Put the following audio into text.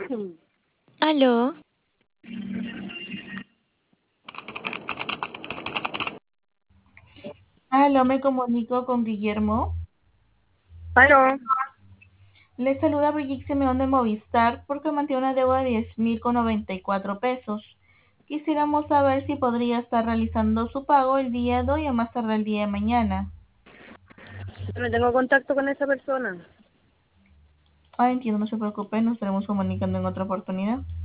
Aló, Aló, me comunico con Guillermo. Aló, Le saluda Brigitte Simeón de Movistar porque mantiene una deuda de 10.094 pesos. Quisiéramos saber si podría estar realizando su pago el día de hoy o más tarde el día de mañana. no tengo contacto con esa persona. Ah, entiendo, no se preocupe, nos estaremos comunicando en otra oportunidad.